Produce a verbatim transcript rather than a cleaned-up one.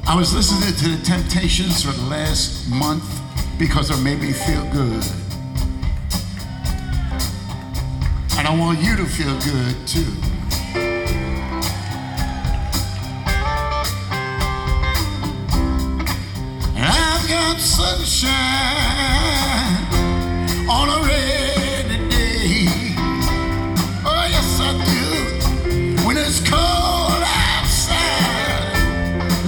I was listening to the Temptations for the last month because it made me feel good. And I want you to feel good too. And I've got sunshine